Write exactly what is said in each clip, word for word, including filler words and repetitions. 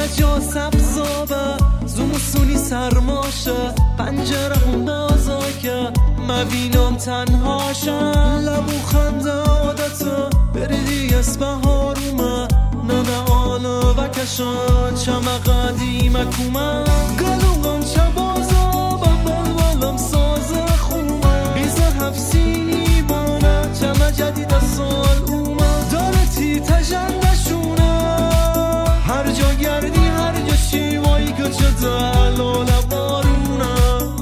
جا سبزابه زمستونی سرماشه پنجره هم بازا که مبینم تنهاشم لبو خنده عادته بریدی اسم هارومه نه نه آلا و کشان چمه قدیمه کومه گلوغم چه بازا ببال بالم سازه خومه بیزه هفسینی بانه چمه جدید سال اومه داره تی تجندشونه هر جا گردی هر جا شیوایی که چه دلال بارونه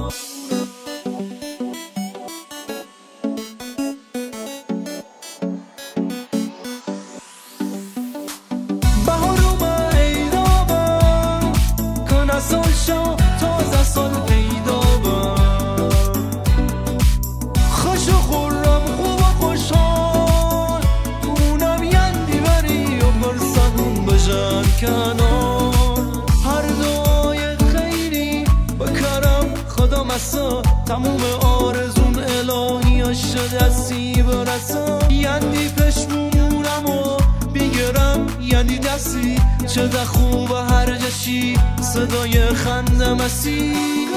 بهار اومه ایدابه کنه سال شو تازه سال پیدا به خوش و خورم خوب و خوشحال اونم یندی بری و پرسنون بجن کنار هر دعای خیری بکرم خدا مسا تموم آرزون الهی شده دستی برسم یندی پشمونم و بیگرم یندی دستی چه ده خوبه هر جشی صدای خنده مسی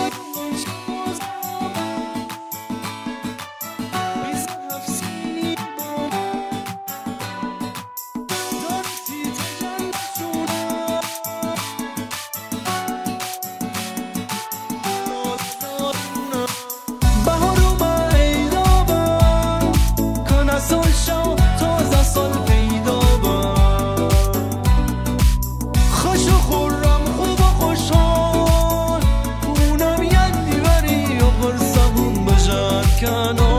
سال شو تازه سال پیدا با خوش و خورم خوب و خوشحال اونم یندی بری و پرسمون بجن کنار